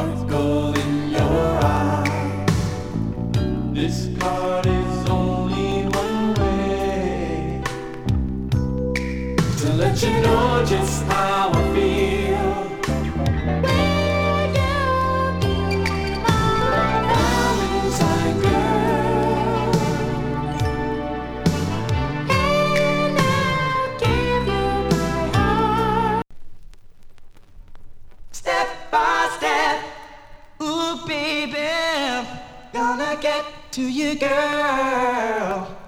sparkle in your eye. This card is only one way to let you know just how I feel. Will you be my Valentine girl? And I'll give you my heart. Step by step, ooh baby, gonna get to you, girl.